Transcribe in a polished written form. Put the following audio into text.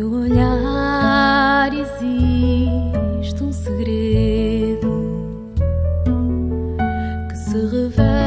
teu olhar existe um segredo que se revela